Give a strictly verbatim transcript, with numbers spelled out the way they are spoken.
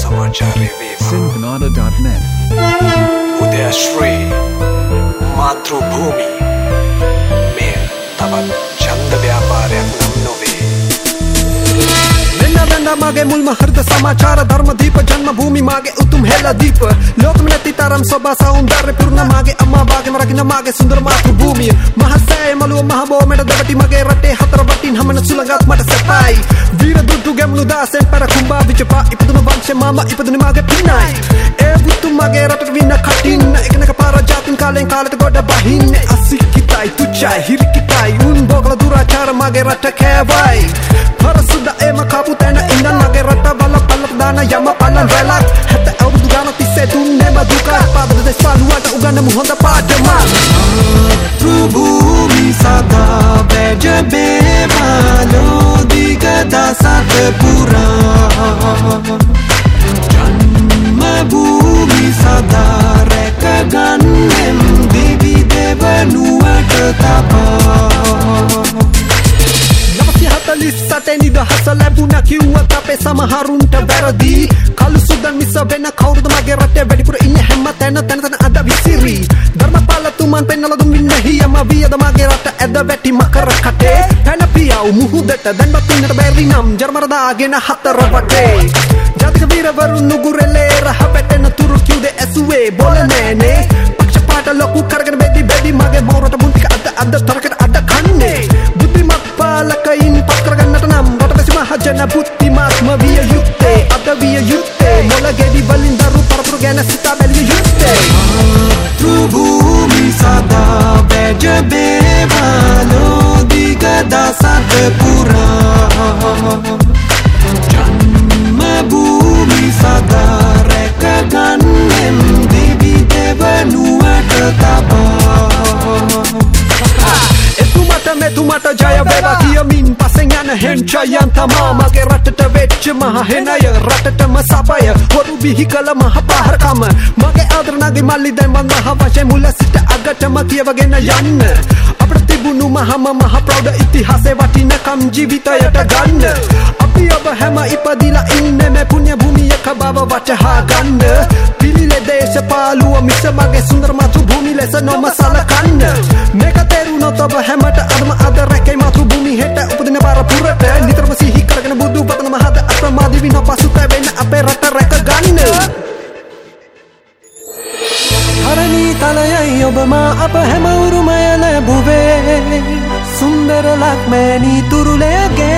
समाचारे Syncanada dot net Udayshri मातृभूमि में तबत चंद व्यापारයක් නම් නොවේ වෙන්න වෙන්න මගේ මුල්ම හෘද සමාචාර ධර්මදීප ජන්මභූමි මාගේ උතුම් හෙළදීප ලෝකෙම නැති තරම් සොබා සෞන්දර්ය පුරන මාගේ අම්මා වාගේම රකින්න මාගේ සුන්දර මාතෘභූමිය මහසෑය මළුව මහ බෝමෙට දෙවටි මගේ රටේ හතර වටින් හමන සුළඟත් මට සැපයි වීර දුටු ගැමුණු දාසෙන් පෙර කුඹා විචපා ඉපදුන වංශේ මාමා ඉපදුනේ මාගේ පිනයි ඒ පුතු මගේ රටට වින්න කටින් එකනක පාර ජාතින් කාලෙන් කාලෙට ගොඩ බහින්නේ අසිකිතයි තුචයි හිරිකිතයි උන් බෝකල දුරාචාර මගේ රට කෑවයි පරසුද එම කපු තැන ඉඳන් මගේ රට බල පල්ලට දාන යම පල්ලන් වැලක් හැත අවුරුදු ගානක් තිස්සේ දුන්නේ මදුක පාද දෙස් පාලුවට උගන්නමු හොඳ පාඩමක් मातृभूमि सदा बैजबे मालो दिगदा सतपुरा जन्मभूमि सदा रैकगन्नेम देवी देवनुवट तपा හතලිස්සට නිදහස ලැබුණ කිව්වත් අපේ සමහරුන්ට වැරදි කළු සුදන් මිස වෙන කවුරුද මගේ රටේ වැඩිපුර ඉන්නේ හැම තැන තැන තැන අද විසිරි ධර්මපාලතුමන් පෙන්නලා දුන් වින්නහියම වියද මගේ රට ඇද වැටි මකර කටේ තැන පියව් මුහුදට දැන්වත් ඉන්නට බැරි නම් ජර්මර දාගෙන හතර වටේ ජාතික වීරවරුන් නුගුරෙලේ රහ පැටෙන තුරු කිව්දේ ඇසුවේ බොල නෑනේ පක්ෂපාත ලොකු කරගෙන බෙදි බෙදි මගේ මෝරට මුන් ටික අද අද තරකට අද කන්නේ බුද්ධිමත් පාලකයින් පත් කරගන්නට නම් රටවැසි මහජන බුද්ධිමත්ම විය යුත්තේ අද විය යුත්තේ මොළ ගෙඩි වලින් දරු පරපුර ගැන සිතා බැලිය යුත්තේ मातृभूमि सदा बैजबे मालो दिगदा सतपुरा जन्मभूमि सदा रैकगन्नेम देवी देवनुवट तपा එතුමට මෙතුමට ජය වේවා කියමින් පසෙන් යන හෙන්චයන් තමා මගේ රටට වෙච්ච මහ හෙනය රටටම සපය හොරු බිහි කළ මහ පහරකම මගේ ආදරණගේ මල්ලි දැන් මං මහ වශයෙන් මුල සිට අගටම කියවගෙන යන්න අපිට තිබුණු මහම මහ ප්‍රෞಢ ඉතිහාසයේ වටිනකම් ජීවිතයට ගන්න අපි ඔබ හැම ඉපදිලා ඉන්නේ මේ පුණ්‍ය භූමියක බව වටහා ගන්න පිළිලේ දේශපාලුව මිස මගේ සුන්දර මාතෘභූමි ලෙස නොම සලකන්න මේක තේරුණොත් ඔබ හැමට අදම අද රැකේ මාතෘභූමි හෙට උපදින පරපුරට නිතරම සිහි කරගෙන බුදු පතන මහද අප්‍රමාදී වින පසුතැවෙන අපේ රට රැක ගන්න හරණී තලයයි ඔබම අප හැම උරුමය ලැබුවේ සුන්දර ලක්මෑණී තුරුලයගේ